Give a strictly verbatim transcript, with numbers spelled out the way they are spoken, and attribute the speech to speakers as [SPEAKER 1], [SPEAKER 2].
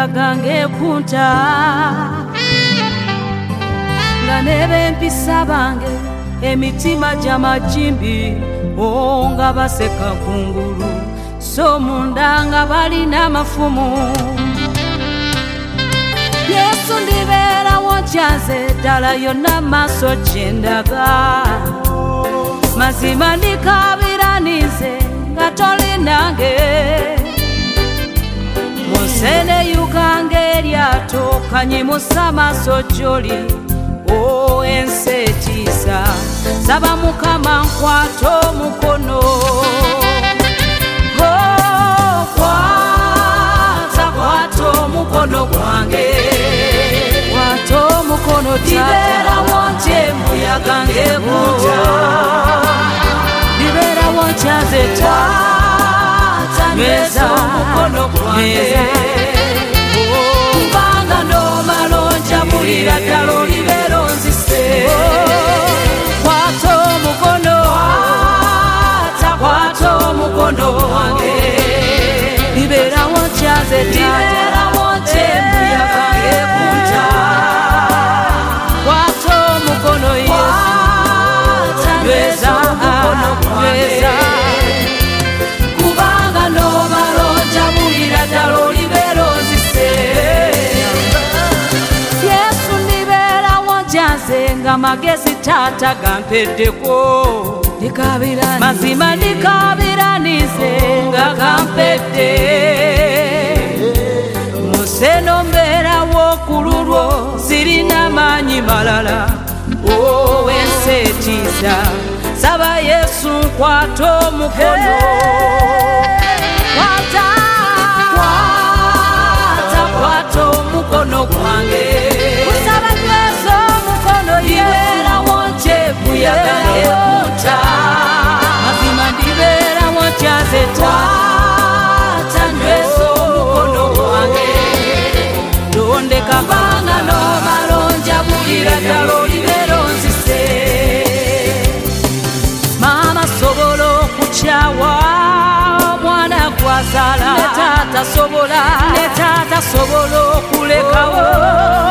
[SPEAKER 1] gange kunta nga nebempisa bange emitima gy'amajimbi nga baseka kungulu so munda nga balina mafumu. Yesu ndibeerawo nkyaze ddala yonna maaso gyendaga mazima ndikabiranize nga toli nange munsene yugange eryato kanyimusa maaso gy'oli o ensi etiisa saba Mukama nkwata omukono kwata kwata omukono gwange kwata omukono ndibeerawo ntye mbuyaga ng'ekunta ndibeerawo nkyaze taata nyweza omukono gwange kubanga n'omala onjabulira ddala olibeera onzise kwata omukono kwata kwata omukono gwange ndibeerawo nkyaze ndibeerawo ntye mbuyaga ng'ekunta kwata omukono Yesu nyweza omukono gwange kubanga n'omala onjabulira ddala olibeera onzise Yesu ndibeerawo nkyaze nga magezi taata gampeddeko mazima ndikabiranize nga gampedde museno mbeerawo ku lulwo sirina maanyi malala o ensi etiisa saba Yesu nkwata omukono kwata kwata kwata omukono gwange kusaba nyweza omukono ndibeerawo ntye mbuyaga ng'ekunta mazima ndibeerawo nkyaze taata nyweza omukono gwange tondeka kubanga n'omala onjabulira ddala olibeera onzise maama sobola okukyawa omwana gwazaala ne taata sobola ne taata sobola okulekawo